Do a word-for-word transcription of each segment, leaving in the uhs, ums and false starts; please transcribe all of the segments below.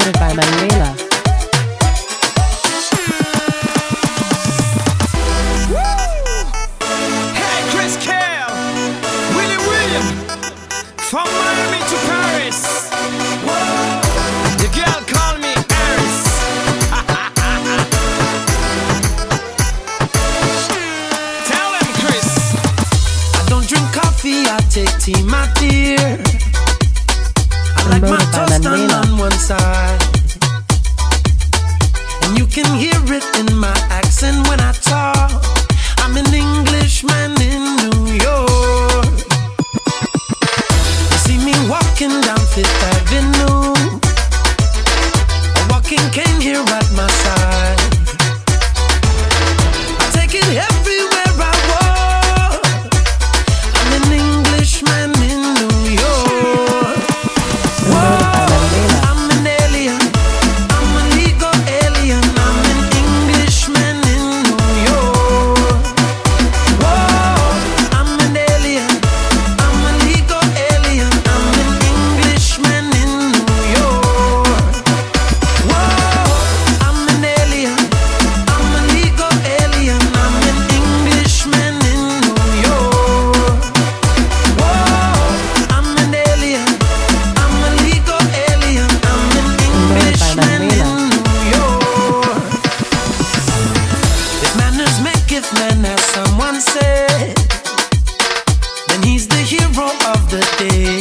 Promoted by Manuela. Hey, Chris Kell, Willie William, from Miami to Paris. The girl call me Aris. Tell him, Chris, I don't drink coffee, I take tea, my dear. I like my toast done on one side, and you can hear it in my accent when I talk. I'm an Englishman in New York. You see me walking down Fifth Avenue, a walking cane here at my side. I take it everywhere I walk. I'm an Englishman in New York. Whoa, I'm an alien. I'm a legal alien. I'm an Englishman in New York. Whoa, I'm an alien. I'm a legal alien. I'm an Englishman in New York. Whoa, I'm an alien. I'm a legal alien. I'm an Englishman in New York. Whoa, I'm an alien. I'm a legal alien. I'm an Englishman in New York. If manners maketh man, as someone said, then he's the hero of the day.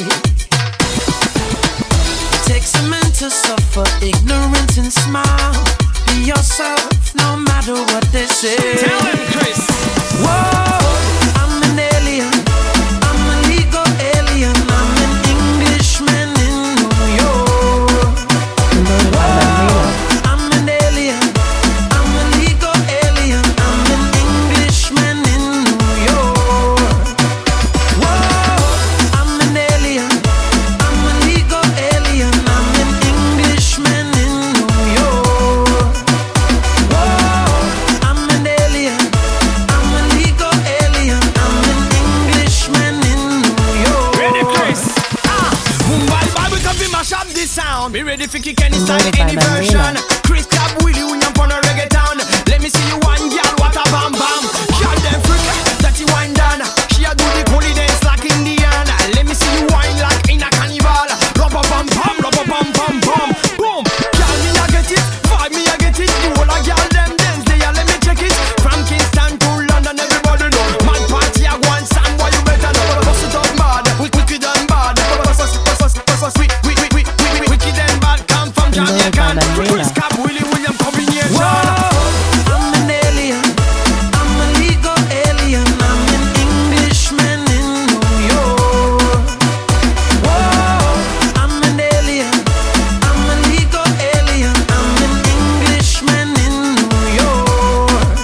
It takes a man to suffer ignorance and smile. Be yourself, no matter what they say. Tell him, Chris. Whoa, I'm an alien. I'm a legal alien. I'm an Englishman in New York. Promoted by Manuela. I'm an alien. I'm a legal alien. I'm an Englishman in New York. Whoa, I'm an alien. I'm a legal alien. I'm an Englishman in New York. Whoa, I'm an alien. I'm a legal alien. I'm an Englishman in New York. Ready, Chris? Ah, Mumbai Bible can be mash up this sound. Be ready for kick any style, Promoted by any version. Manuela. Chris Tab, Willie William on a reggaeton. Let me see you one girl, what a bam bam. Girl them freak, that you wine down. She a do the holy dance like Indian. Let me see you wine like in a carnival. Rubber bam bam, rubber bam bam bam. Boom, girl me a get it, vibe me a get it. You all a girl them dance, they a let me check it. From Kingston to London, everybody know. Man party a go on, son, boy you better know. Bust it up bad, wicked and bad. Bust us, bust us, bust us, wicked, wicked, wicked, wicked and bad. Come from Promoted by Jamaica. Manuela. Chris Cap, Willie William combination. I'm an alien. I'm a legal alien. I'm an Englishman in New York. Whoa, I'm an alien. I'm a legal alien. I'm an Englishman in New York.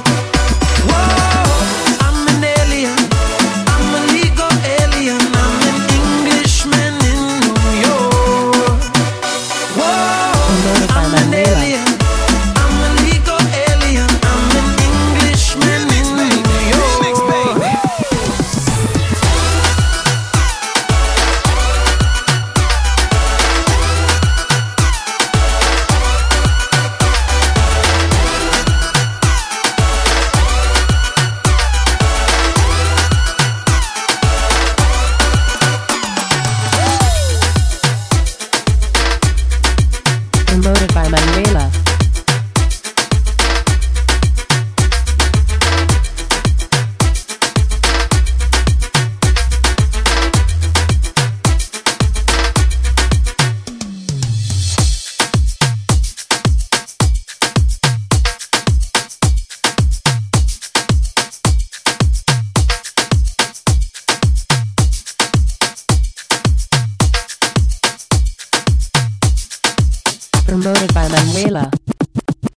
Whoa, I'm an alien. I'm a legal alien. I'm an Englishman in New York. Whoa, Promoted by I'm an Manuela. alien. I'm a legal alien. I'm an Englishman in New York. Promoted by Manuela. Promoted by Manuela.